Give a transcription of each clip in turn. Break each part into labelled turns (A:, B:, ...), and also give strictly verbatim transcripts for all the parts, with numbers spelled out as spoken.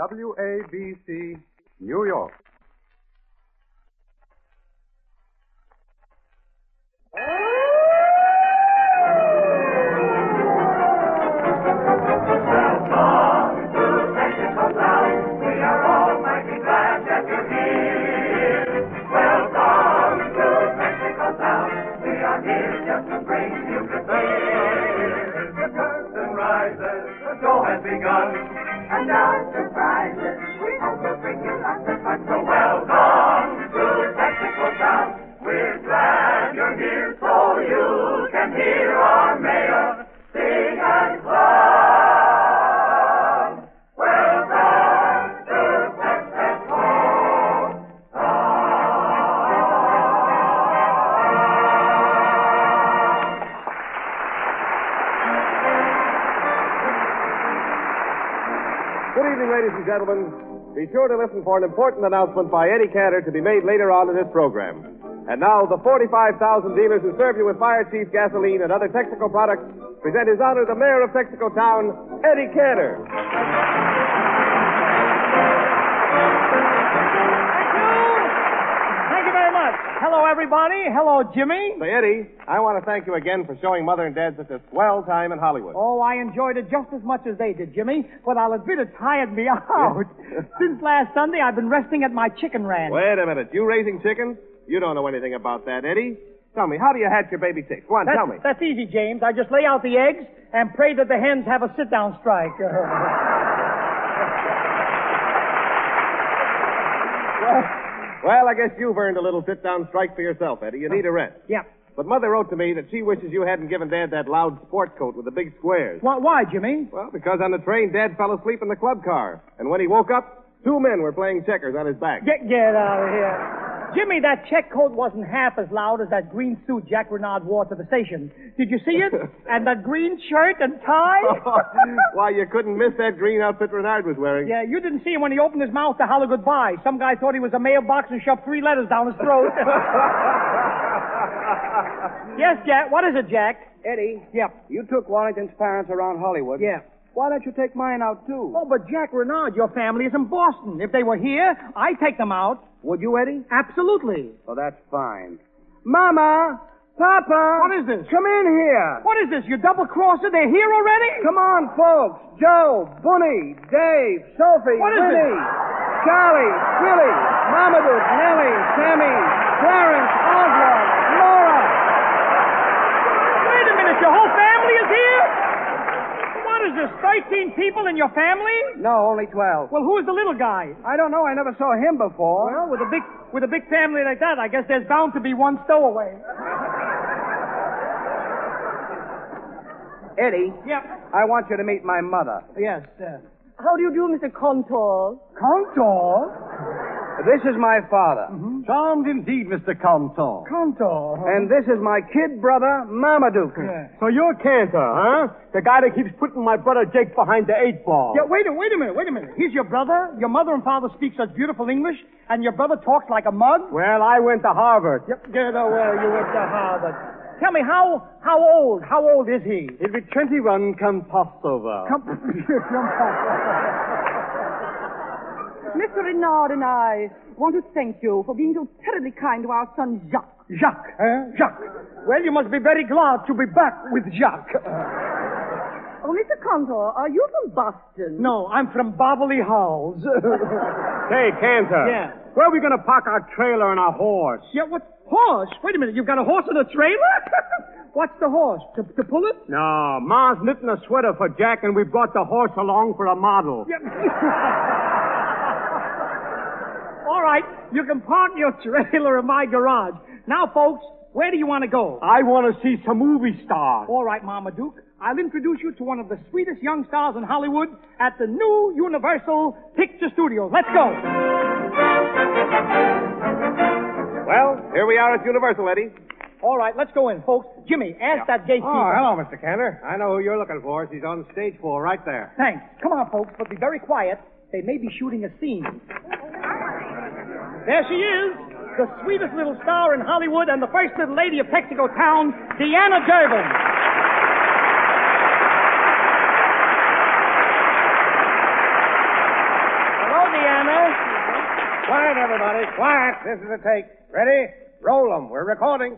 A: W A B C, New York.
B: And our surprises, we hope will bring you lots of fun. So welcome to Texaco Town. We're glad you're here so you can hear our mayor sing and clown. Welcome to Texaco
C: Good evening, ladies and gentlemen. Be sure to listen for an important announcement by Eddie Cantor to be made later on in this program. And now, the forty-five thousand dealers who serve you with Fire Chief gasoline and other Texaco products present His Honor the Mayor of Texaco Town, Eddie Cantor.
D: Thank you very much. Hello, everybody. Hello, Jimmy.
C: Say, Eddie, I want to thank you again for showing Mother and Dad such a swell time in Hollywood.
D: Oh, I enjoyed it just as much as they did, Jimmy. But I'll admit it tired me out. Since last Sunday, I've been resting at my chicken ranch.
C: Wait a minute. You raising chickens? You don't know anything about that, Eddie. Tell me, how do you hatch your baby chicks? Go on,
D: that's,
C: tell me.
D: That's easy, James. I just lay out the eggs and pray that the hens have a sit-down strike.
C: well, well, I guess you've earned a little sit-down strike for yourself, Eddie. You need a rest.
D: Yeah.
C: But Mother wrote to me that she wishes you hadn't given Dad that loud sport coat with the big squares.
D: Why, why, Jimmy?
C: Well, because on the train, Dad fell asleep in the club car. And when he woke up, two men were playing checkers on his back.
D: Get, get out of here. Jimmy, that check coat wasn't half as loud as that green suit Jack Renard wore to the station. Did you see it? And that green shirt and tie?
C: Why, you couldn't miss that green outfit Renard was wearing.
D: Yeah, you didn't see him when he opened his mouth to holler goodbye. Some guy thought he was a mailbox and shoved three letters down his throat. Yes, Jack. What is it, Jack?
E: Eddie.
D: Yeah.
E: You took Wallington's parents around Hollywood.
D: Yeah.
E: Why don't you take mine out, too?
D: Oh, but Jack Renard, your family is in Boston. If they were here, I'd take them out.
E: Would you, Eddie?
D: Absolutely.
E: Oh, that's fine. Mama! Papa!
D: What is this?
E: Come in here.
D: What is this? You double-crosser? They're here already?
E: Come on, folks. Joe, Bunny, Dave, Sophie,
D: What is
E: Winnie,
D: this?
E: Charlie, Billy, Marmaduke, Nellie, Sammy, Clarence, Oswald, Laura.
D: Wait a minute. Your whole family is here? What is this, thirteen people in your family?
E: No, only twelve.
D: Well, who's the little guy?
E: I don't know. I never saw him before.
D: Well, with a big with a big family like that, I guess there's bound to be one stowaway.
E: Eddie,
D: Yep.
E: I want you to meet my mother.
D: Yes. Uh,
F: How do you do, Mister Contour?
D: Contour?
E: This is my father.
D: Mm-hmm.
G: Charmed indeed, Mister Contour.
D: Contour.
E: And this is my kid brother, Marmaduke.
D: Yeah.
G: So you're Cantor, huh? The guy that keeps putting my brother Jake behind the eight ball.
D: Yeah, wait a wait a minute, wait a minute. He's your brother. Your mother and father speak such beautiful English, and your brother talks like a mug.
G: Well, I went to Harvard.
D: Yep. Get away, you went to Harvard. Tell me, how how old? How old is he?
G: He'll be twenty-one come Passover.
D: Come,
F: Mister Renard and I want to thank you for being so terribly kind to our son Jacques.
D: Jacques, eh? Jacques. Well, you must be very glad to be back with Jacques.
F: Oh, Mister Contour, are you from Boston?
D: No, I'm from Beverly Hills.
G: Say, Cantor.
D: Yeah.
G: Where are we going to park our trailer and our horse?
D: Yeah, what? Horse? Wait a minute, you've got a horse and a trailer? What's the horse? To, to pull it?
G: No, Ma's knitting a sweater for Jack, and we brought the horse along for a model.
D: Yeah. All right, you can park your trailer in my garage. Now, folks, where do you want to go?
G: I want to see some movie stars.
D: All right, Marmaduke. I'll introduce you to one of the sweetest young stars in Hollywood at the new Universal Picture Studios. Let's go.
C: Well, here we are at Universal, Eddie.
D: All right, let's go in, folks. Jimmy, ask that gatekeeper.
G: Oh, hello, Mister Cantor. I know who you're looking for. She's on stage four right there.
D: Thanks. Come on, folks, but be very quiet. They may be shooting a scene. There she is, the sweetest little star in Hollywood and the first little lady of Texaco Town, Deanna Durbin.
E: Quiet, everybody. Quiet. This is a take. Ready? Roll them. We're recording.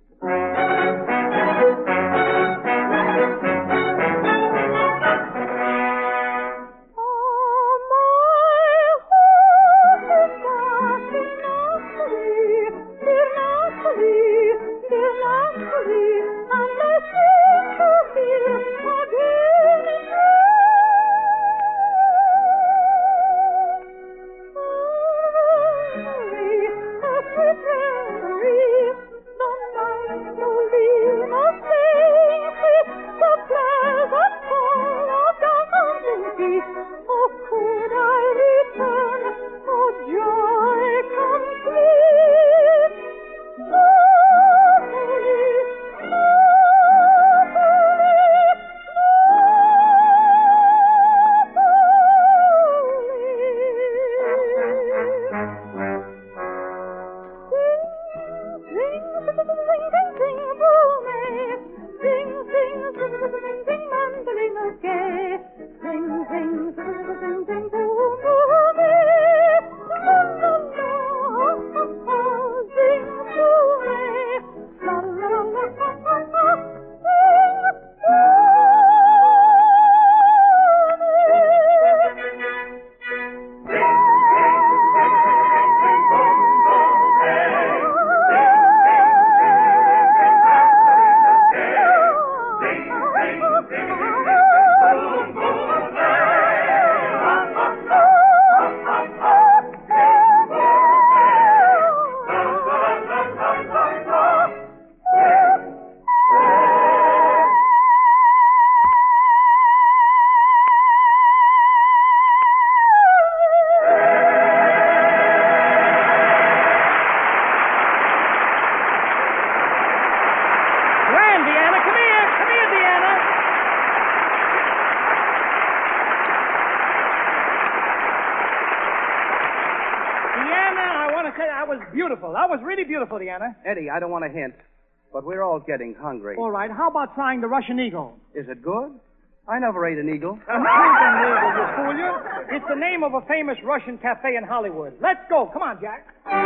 D: Beautiful. That was really beautiful, Deanna.
E: Eddie, I don't want to hint, but we're all getting hungry.
D: All right. How about trying the Russian Eagle?
E: Is it good? I never ate an eagle.
D: A Russian Eagle, you fool you. It's the name of a famous Russian cafe in Hollywood. Let's go. Come on, Jack.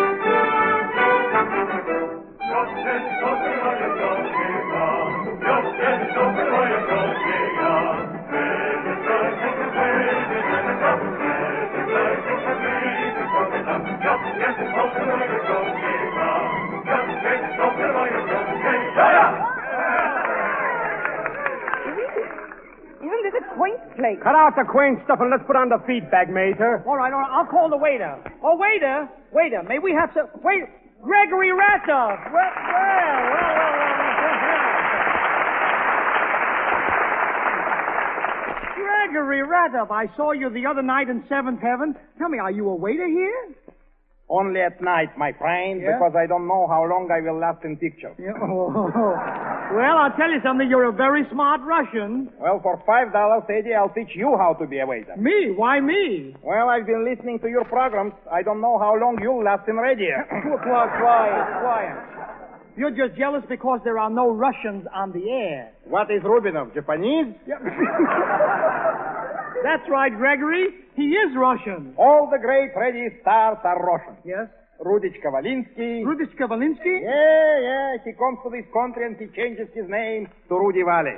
F: Isn't this a quaint place?
G: Cut out the quaint stuff and let's put on the feedback, Major.
D: All right, all right. I'll call the waiter. Oh, waiter. Waiter, may we have some... Wait, Gregory Ratov. Well, well, well, well, well. Gregory Ratov, I saw you the other night in Seventh Heaven. Tell me, are you a waiter here?
H: Only at night, my friend,
D: Yeah?
H: because I don't know how long I will last in pictures.
D: Yeah. Oh. Well, I'll tell you something. You're a very smart Russian.
H: Well, for five dollars, Eddie, I'll teach you how to be a waiter.
D: Me? Why me?
H: Well, I've been listening to your programs. I don't know how long you'll last in radio.
D: Quiet, quiet, quiet. You're just jealous because there are no Russians on the air.
H: What is Rubinov, Japanese?
D: That's right, Gregory. He is Russian.
H: All the great radio stars are Russian.
D: Yes?
H: Rudich Kavalinsky.
D: Rudich Kavalinsky?
H: Yeah, yeah. He comes to this country and he changes his name to Rudy Valley.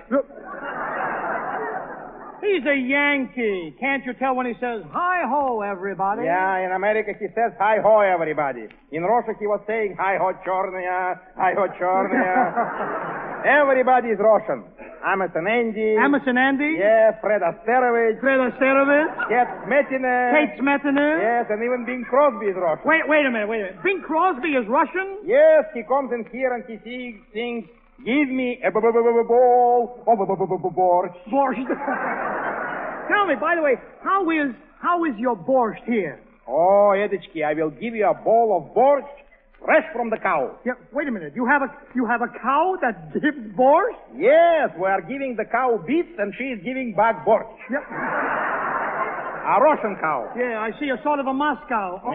D: He's a Yankee. Can't you tell when he says, hi-ho, everybody?
H: Yeah, in America he says, hi-ho, everybody. In Russia he was saying, hi-ho, Chornya, hi-ho, Chornya. Everybody is Russian. Emerson Andy.
D: Emerson Andy?
H: Yeah, Fred Asterovich.
D: Fred Asterovich?
H: Kate Smetina.
D: Kate Smetina?
H: Yes, and even Bing Crosby is Russian.
D: Wait, wait a minute, wait a minute. Bing Crosby is Russian?
H: Yes, he comes in here and he sings, sings, give me a bowl of borscht.
D: Borscht. Tell me, by the way, how is how is your borscht here?
H: Oh, Edichki, I will give you a bowl of borscht fresh from the cow.
D: Yeah, wait a minute. You have a you have a cow that gives borscht?
H: Yes, we are giving the cow bits and she is giving back borscht.
D: Yep.
H: A Russian cow.
D: Yeah, I see a sort of a Moscow. Uh-oh.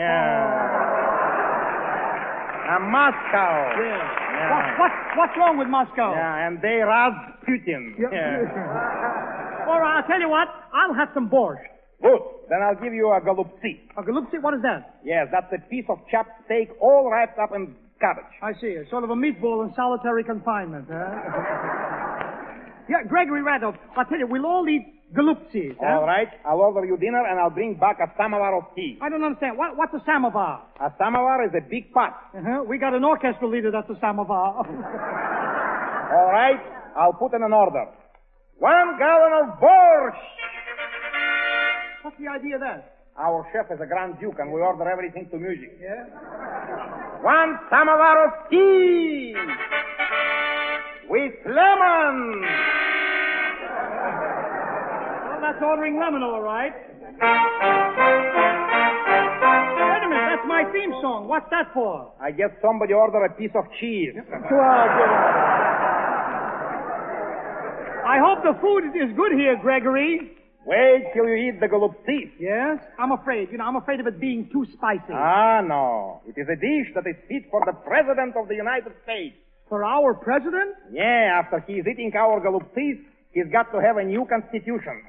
H: Yeah. A Moscow.
D: Yeah.
H: Yeah.
D: What, what, what's wrong with Moscow?
H: Yeah, and they Rasputin.
D: Yep.
H: Yeah.
D: All right, I'll tell you what. I'll have some borscht.
H: Good. Then I'll give you a galupsi.
D: A galupsi? What is that?
H: Yes, that's a piece of chopped steak all wrapped up in cabbage.
D: I see. It's sort of a meatball in solitary confinement, huh? Yeah, Gregory Randolph, I'll tell you, we'll all eat galupsis. Huh?
H: All right. I'll order you dinner, and I'll bring back a samovar of tea.
D: I don't understand. What, what's a samovar?
H: A samovar is a big pot.
D: Uh-huh. We got an orchestra leader that's a samovar.
H: All right. I'll put in an order. One gallon of borscht.
D: What's the idea of that?
H: Our chef is a Grand Duke, and we order everything to music.
D: Yeah?
H: One samovar of tea with lemon.
D: Well, that's ordering lemon, all right. Wait a minute, that's my theme song. What's that for?
H: I guess somebody ordered a piece of cheese.
D: I hope the food is good here, Gregory.
H: Wait till you eat the galupsi.
D: Yes? I'm afraid. You know, I'm afraid of it being too spicy.
H: Ah, no. It is a dish that is fit for the President of the United States.
D: For our president?
H: Yeah, after he's eating our galupsis, he's got to have a new constitution.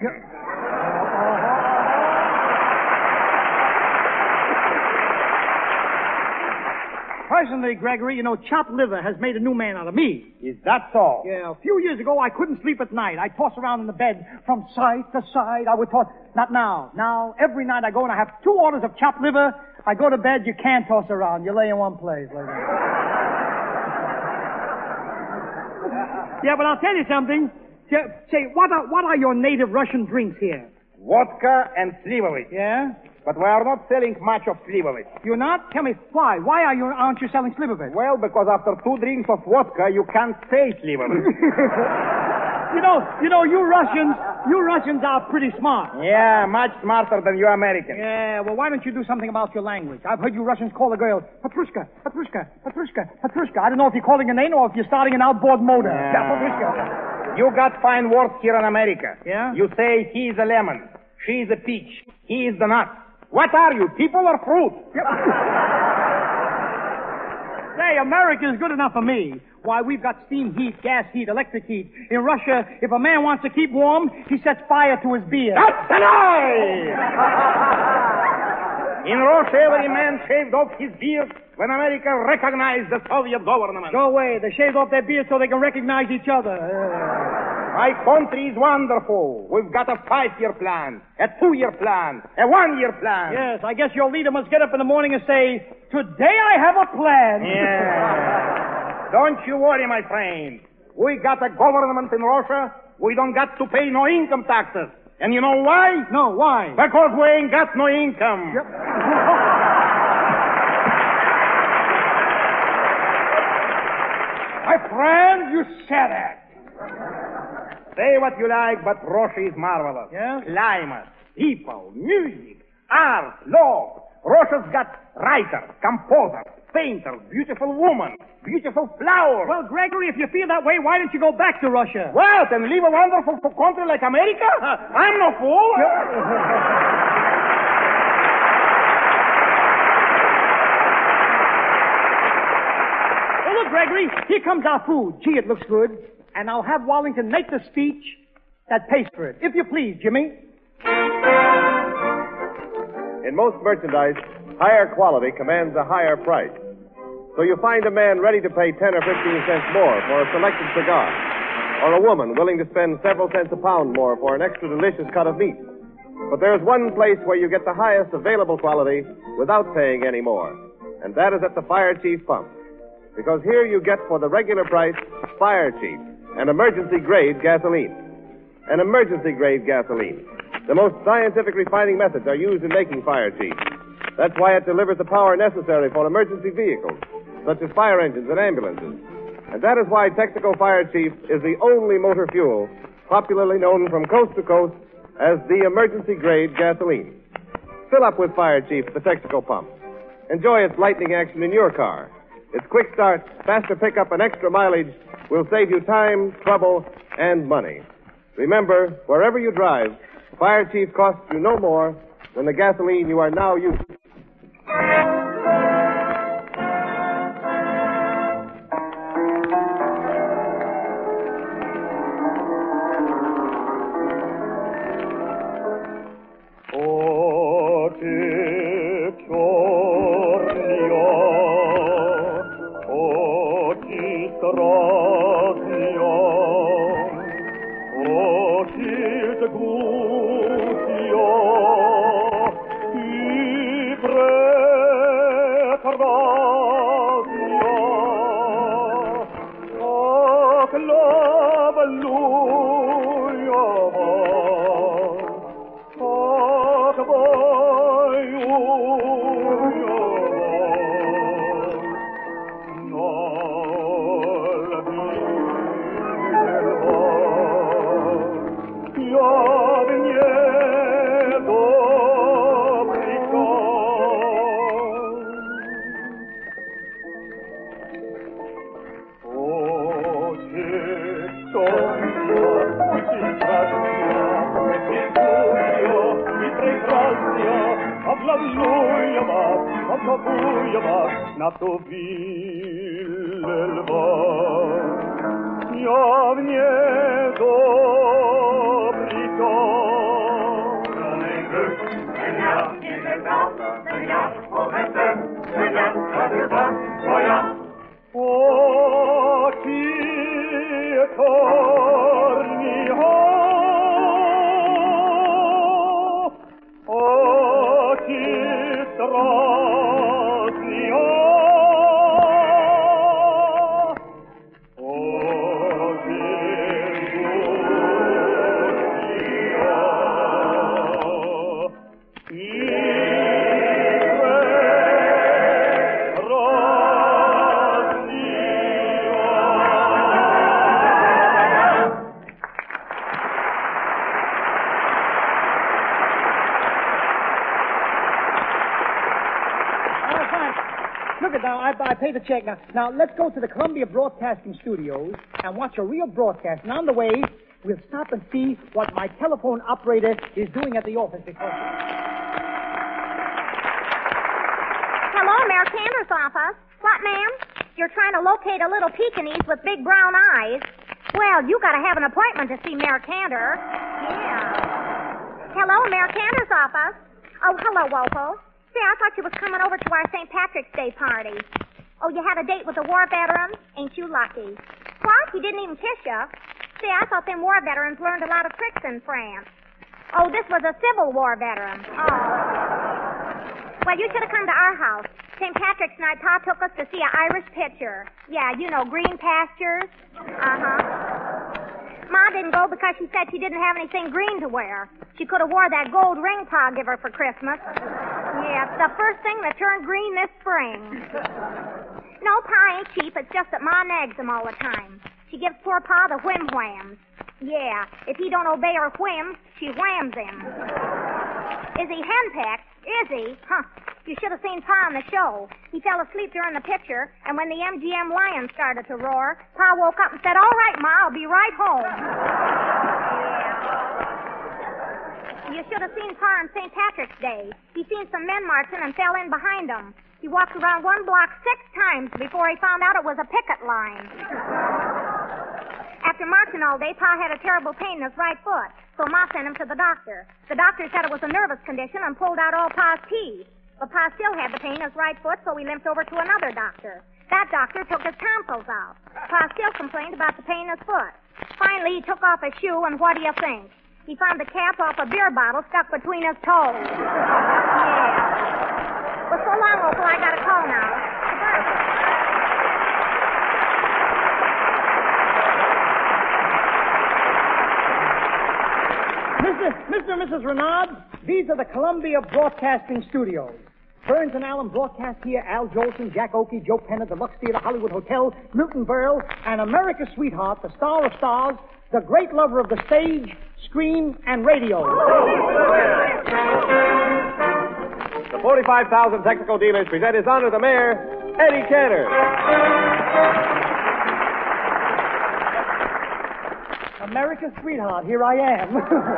D: Personally, Gregory, you know, chopped liver has made a new man out of me.
H: Is that so?
D: Yeah, a few years ago, I couldn't sleep at night. I'd toss around in the bed from side to side. I would toss. Not now. Now, every night I go and I have two orders of chopped liver. I go to bed, you can't toss around. You lay in one place. Like that. Yeah, but I'll tell you something. Say, say, what are, what are your native Russian drinks here?
H: Vodka and slivovitz.
D: Yeah?
H: But we are not selling much of slivovitz.
D: You're not? Tell me, why? Why are you, aren't you selling slivovitz?
H: Well, because after two drinks of vodka, you can't say slivovitz.
D: You know, you know, you Russians, you Russians are pretty smart.
H: Yeah, much smarter than you Americans.
D: Yeah, well, why don't you do something about your language? I've heard you Russians call a girl Petrushka, Petrushka, Petrushka, Petrushka. I don't know if you're calling a name or if you're starting an outboard motor.
H: Yeah.
D: Yeah, Petrushka.
H: You got fine words here in America.
D: Yeah?
H: You say he's a lemon, she's a peach, he is the nut. What are you, people or fruit?
D: Yep. Say, America is good enough for me. Why, we've got steam heat, gas heat, electric heat. In Russia, if a man wants to keep warm, he sets fire to his beard.
H: That's a lie! In Russia, every man shaved off his beard when America recognized the Soviet government.
D: Go away. They shaved off their beards so they can recognize each other.
H: My country is wonderful. We've got a five-year plan, a two-year plan, a one-year plan.
D: Yes, I guess your leader must get up in the morning and say, today I have a plan.
H: Yeah. Don't you worry, my friend. We got a government in Russia. We don't got to pay no income taxes. And you know why?
D: No, why?
H: Because we ain't got no income.
D: Yep.
H: My friend, you said it. Say what you like, but Russia is marvelous.
D: Yeah?
H: Climate, people, music, art, law. Russia's got writers, composers, painters, beautiful women, beautiful flowers.
D: Well, Gregory, if you feel that way, why don't you go back to Russia?
H: What, and leave a wonderful country like America? I'm no fool.
D: Oh, look, Gregory, here comes our food. Gee, it looks good. And I'll have Wallington make the speech that pays for it. If you please, Jimmy.
C: In most merchandise, higher quality commands a higher price. So you find a man ready to pay ten or fifteen cents more for a selected cigar, or a woman willing to spend several cents a pound more for an extra delicious cut of meat. But there's one place where you get the highest available quality without paying any more, and that is at the Fire Chief pump. Because here you get for the regular price Fire Chief, an emergency-grade gasoline. An emergency-grade gasoline. The most scientific refining methods are used in making Fire Chief. That's why it delivers the power necessary for emergency vehicles, such as fire engines and ambulances. And that is why Texaco Fire Chief is the only motor fuel popularly known from coast to coast as the emergency-grade gasoline. Fill up with Fire Chief at the Texaco pump. Enjoy its lightning action in your car. Its quick start, faster pickup, and extra mileage will save you time, trouble, and money. Remember, wherever you drive, Fire Chief costs you no more than the gasoline you are now using.
D: Oh,
I: Чокуева на товиле льва. Я в ней добрый дом. Очи черного, очи страстные,
D: Look it now, I, I paid the check. Now, now, let's go to the Columbia Broadcasting Studios and watch a real broadcast. And on the way, we'll stop and see what my telephone operator is doing at the office because...
J: Hello, Mayor Cantor's office. What, ma'am? You're trying to locate a little Pekingese with big brown eyes? Well, you gotta have an appointment to see Mayor Cantor. Yeah. Hello, Mayor Cantor's office. Oh, hello, Wopo. See, I thought you was coming over to our Saint Patrick's Day party. Oh, you had a date with a war veteran? Ain't you lucky? What? He didn't even kiss you? See, I thought them war veterans learned a lot of tricks in France. Oh, this was a Civil War veteran. Oh. Well, you should have come to our house. Saint Patrick's night, Pa took us to see an Irish picture. Yeah, you know, green pastures. Uh-huh. Ma didn't go because she said she didn't have anything green to wear. She could have wore that gold ring Pa gave her for Christmas. Yeah, it's the first thing that turned green this spring. No, Pa ain't cheap. It's just that Ma nags him all the time. She gives poor Pa the whim-whams. Yeah, if he don't obey her whims, she whams him. Is he henpecked? Is he? Huh. You should have seen Pa on the show. He fell asleep during the picture, and when the M G M lion started to roar, Pa woke up and said, "All right, Ma, I'll be right home." Yeah. You should have seen Pa on Saint Patrick's Day. He seen some men marching and fell in behind them. He walked around one block six times before he found out it was a picket line. After marching all day, Pa had a terrible pain in his right foot, so Ma sent him to the doctor. The doctor said it was a nervous condition and pulled out all Pa's teeth. But Pa still had the pain in his right foot, so he limped over to another doctor. That doctor took his tonsils out. Pa still complained about the pain in his foot. Finally, he took off his shoe, and what do you think? He found the cap off a beer bottle stuck between his toes. Yeah. Well, so long, Opal. I got a call now. Goodbye.
D: Mister Mister and Missus Renaud, these are the Columbia Broadcasting Studios. Burns and Allen broadcast here Al Jolson, Jack Oakey, Joe Pennant, the Lux Theater, Hollywood Hotel, Milton Berle, and America's Sweetheart, the star of stars, the great lover of the stage, screen, and radio.
C: The forty-five thousand technical dealers present His Honor the Mayor, Eddie Cantor.
D: America's Sweetheart, here I am.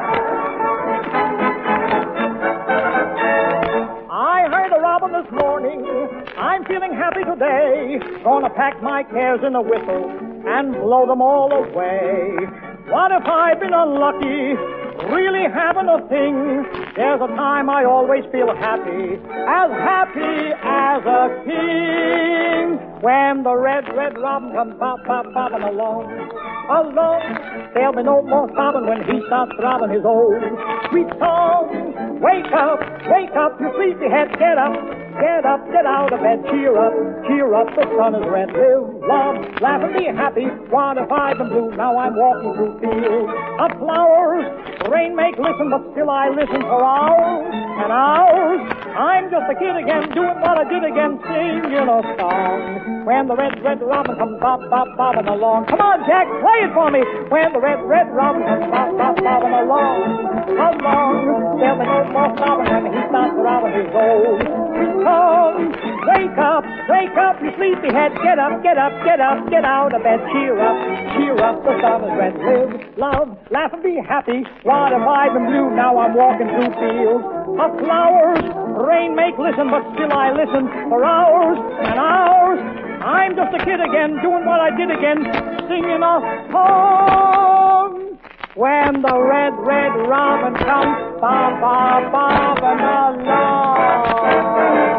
D: I heard a robin this morning. I'm feeling happy today. Gonna pack my cares in a whistle and blow them all away. What if I've been unlucky, really having a thing? There's a time I always feel happy, as happy as a king. When the red, red robin comes bop, bop, bopping along, along, there'll be no more sobbing when he starts throbbing his old sweet song. Wake up, wake up, you sleepyhead, get up, get up, get out of bed, cheer up, cheer up, the sun is red, live, love, laugh and be happy. What if I've been blue? Now I'm walking through fields of flowers. Rain make listen, but still I listen for hours and hours. I'm just a kid again, doing what I did again, singing a song. When the red, red robin comes bop, bop, bobbing along. Come on, Jack, play it for me. When the red, red robin comes bop, bop, bobbing along, along, there'll be no more sobbing when he starts robbing his old song. Wake up, wake up, you sleepyhead, get up, get up, get up, get out of bed, cheer up, cheer up, the sun is red, live, love, laugh and be happy. What if I've been blue? Now I'm walking through fields of flowers. Rain make listen, but still I listen for hours and hours. I'm just a kid again, doing what I did again, singing a song. When the red, red robin comes, ba, ba, bobbing along.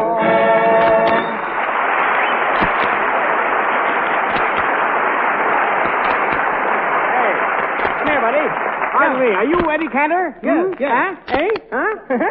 G: Pardon me, are you Eddie Cantor?
D: Yes,
G: hmm?
D: yes.
G: Huh? Eh? Huh?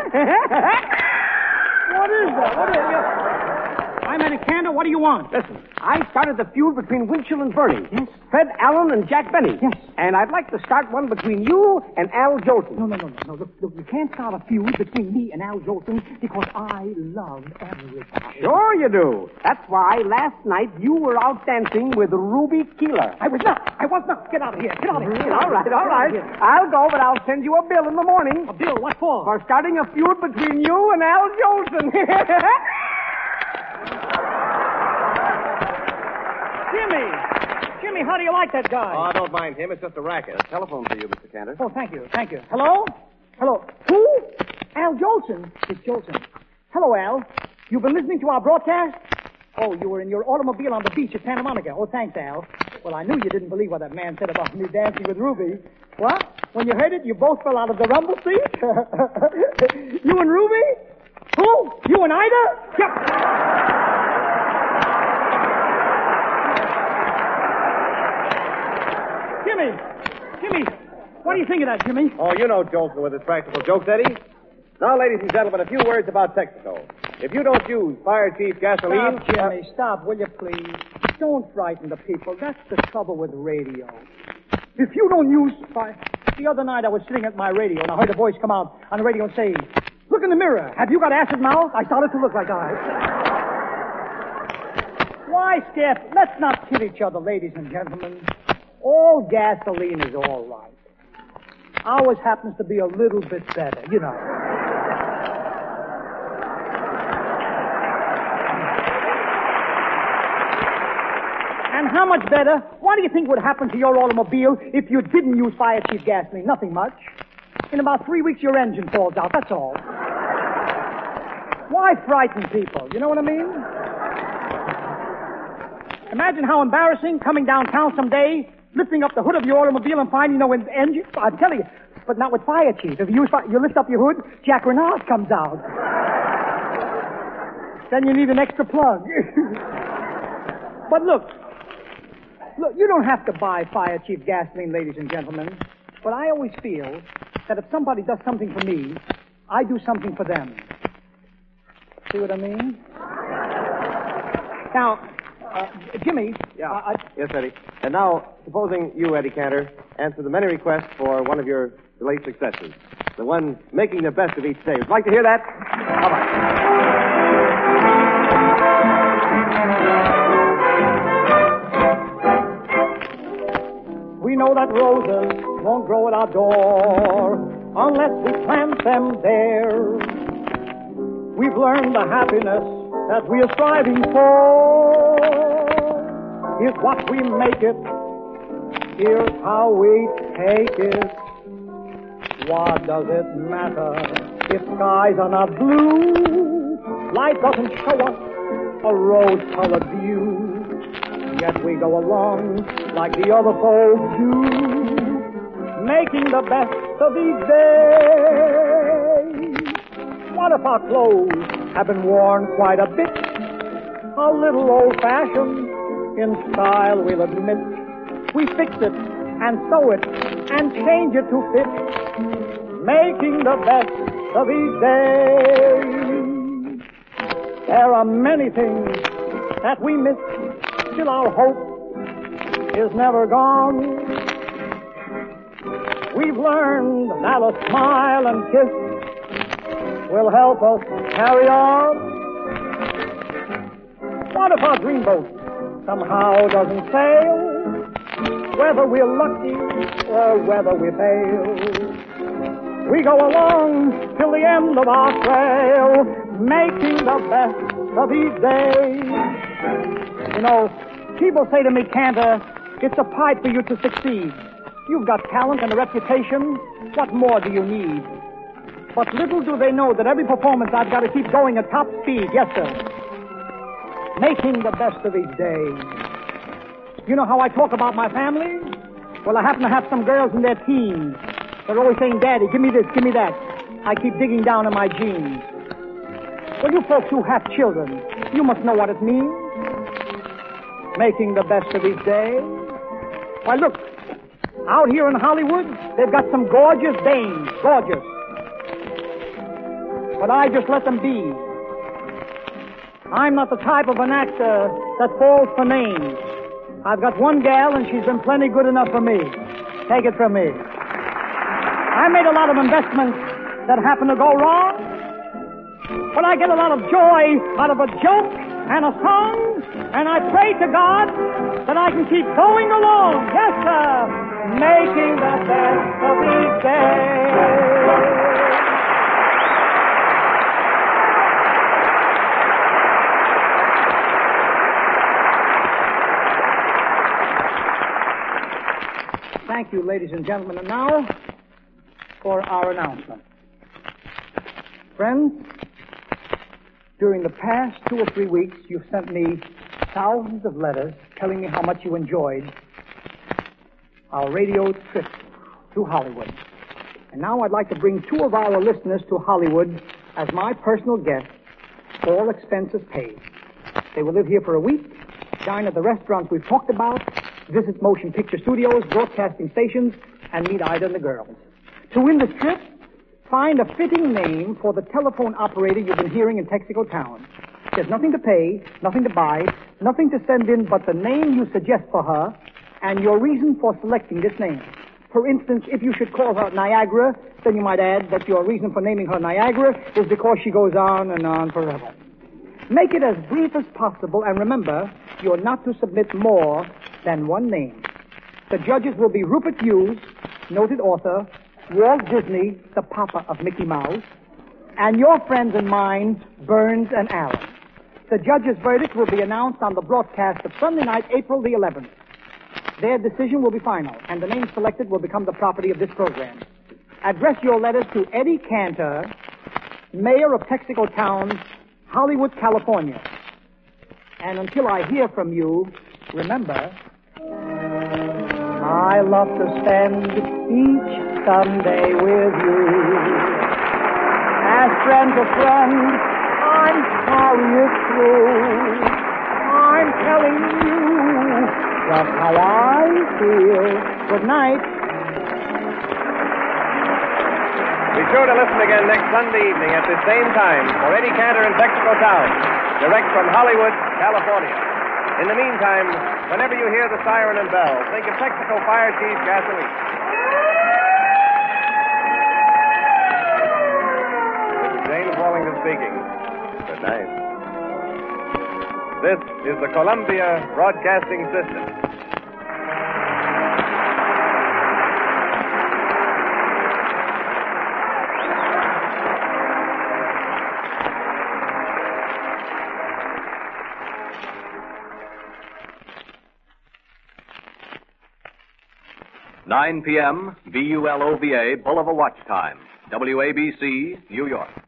D: What is that? What is that? I'm Eddie Cantor. What do you want?
G: Listen, I started the feud between Winchell and Bernie.
D: Yes.
G: Fred Allen and Jack Benny.
D: Yes.
G: And I'd like to start one between you and Al Jolson.
D: No, no, no, no, no. Look, look, you can't start a feud between me and Al Jolson because I love everybody.
G: Sure you do. That's why last night you were out dancing with Ruby Keeler.
D: I was not. I was not. Get out of here. Get out of here.
G: All right, all right. I'll go, but I'll send you a bill in the morning.
D: A bill? What for?
G: For starting a feud between you and Al Jolson.
D: Jimmy! Jimmy, how do you like that guy?
C: Oh, I don't mind him. It's just a racket. A telephone for you, Mister Cantor.
D: Oh, thank you. Thank you. Hello? Hello? Who? Al Jolson. It's Jolson. Hello, Al. You've been listening to our broadcast? Oh, you were in your automobile on the beach at Santa Monica. Oh, thanks, Al. Well, I knew you didn't believe what that man said about me dancing with Ruby. What? When you heard it, you both fell out of the rumble seat? You and Ruby? Who? You and Ida? Yep. Jimmy! Jimmy! What do you think of that, Jimmy?
C: Oh, you know Jolson with his practical jokes, Eddie. Now, ladies and gentlemen, a few words about Texaco. If you don't use Fire Chief gasoline...
D: Stop, Jimmy. Uh, stop, will you please? Don't frighten the people. That's the trouble with radio. If you don't use fire... The other night I was sitting at my radio and I heard a voice come out on the radio and say, "Look in the mirror. Have you got acid mouth?" I started to look like I... Why, Steph? Let's not kid each other, ladies and gentlemen. All gasoline is all right. Ours happens to be a little bit better, you know. And how much better? What do you think would happen to your automobile if you didn't use Fire Chief gasoline? Nothing much. In about three weeks, your engine falls out, that's all. Why frighten people? You know what I mean? Imagine how embarrassing coming downtown someday, lifting up the hood of your automobile and finding no engine. I'm telling you, but not with Fire Chief. If you use fire, you lift up your hood, Jack Renard comes out. Then you need an extra plug. But look, look, you don't have to buy Fire Chief gasoline, ladies and gentlemen. But I always feel that if somebody does something for me, I do something for them. See what I mean? Now, uh, Jimmy.
C: Yeah.
D: Uh, I...
C: Yes, Eddie. And now, supposing you, Eddie Cantor, answer the many requests for one of your late successors. The one making the best of each day. Would you like to hear that? How about it?
D: We know that roses won't grow at our door unless we plant them there. We've learned the happiness that we are striving for is what we make it. Here's how we take it. What does it matter if skies are not blue? Life doesn't show us a rose-colored view. Yet we go along like the other folks do, making the best of each day. What if our clothes have been worn quite a bit? A little old-fashioned in style, we'll admit. We fix it and sew it and change it to fit, making the best of each day. There are many things that we miss, still our hope is never gone. We've learned that a smile and kiss will help us carry on. What if our dreamboat somehow doesn't sail? Whether we're lucky or whether we fail, we go along till the end of our trail, making the best of each day. You know, people say to me, Cantor, it's a pipe for you to succeed. You've got talent and a reputation. What more do you need? But little do they know that every performance I've got to keep going at top speed. Yes, sir. Making the best of each day. You know how I talk about my family? Well, I happen to have some girls in their teens. They're always saying, Daddy, give me this, give me that. I keep digging down in my jeans. Well, you folks who have children, you must know what it means. Making the best of each day. Why, look, out here in Hollywood, they've got some gorgeous dames, gorgeous. But I just let them be. I'm not the type of an actor that falls for names. I've got one gal, and she's been plenty good enough for me. Take it from me. I made a lot of investments that happen to go wrong, but I get a lot of joy out of a joke and a song, and I pray to God that I can keep going along. Yes, sir. Making the best of each day. Thank you, ladies and gentlemen. And now for our announcement. Friends, during the past two or three weeks, you've sent me thousands of letters telling me how much you enjoyed our radio trip to Hollywood. And now I'd like to bring two of our listeners to Hollywood as my personal guests, all expenses paid. They will live here for a week, dine at the restaurants we've talked about, visit motion picture studios, broadcasting stations, and meet Ida and the girls. To win this trip, find a fitting name for the telephone operator you've been hearing in Texaco Town. There's nothing to pay, nothing to buy, nothing to send in but the name you suggest for her and your reason for selecting this name. For instance, if you should call her Niagara, then you might add that your reason for naming her Niagara is because she goes on and on forever. Make it as brief as possible, and remember, you're not to submit more than one name. The judges will be Rupert Hughes, noted author, Walt Disney, the papa of Mickey Mouse, and your friends and mine, Burns and Allen. The judges' verdict will be announced on the broadcast of Sunday night, April the eleventh. Their decision will be final, and the name selected will become the property of this program. Address your letters to Eddie Cantor, Mayor of Texaco Town, Hollywood, California. And until I hear from you, remember, I love to spend each Sunday with you. As friend to friend, I'm sorry it's true. I'm telling you just how I feel. Good night.
C: Be sure to listen again next Sunday evening at the same time for Eddie Cantor in Texaco Town, direct from Hollywood, California. In the meantime, whenever you hear the siren and bell, think of Texaco Fire Chief Gasoline. This is James Wallington speaking. Good night. This is the Columbia Broadcasting System.
K: nine p.m., B U L O V A, Bulova Watch Time, W A B C, New York.